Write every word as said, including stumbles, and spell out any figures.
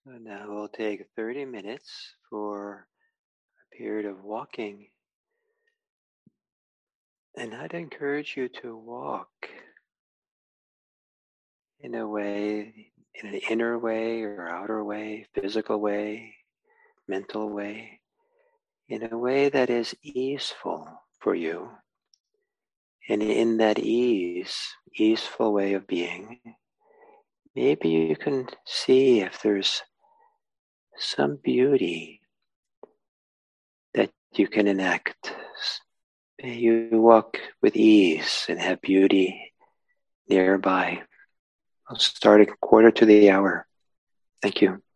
So now we'll take thirty minutes for a period of walking. And I'd encourage you to walk in a way, in an inner way or outer way, physical way, mental way, in a way that is easeful for you. And in that ease, easeful way of being, maybe you can see if there's some beauty that you can enact. May you walk with ease and have beauty nearby. I'll start at quarter to the hour. Thank you.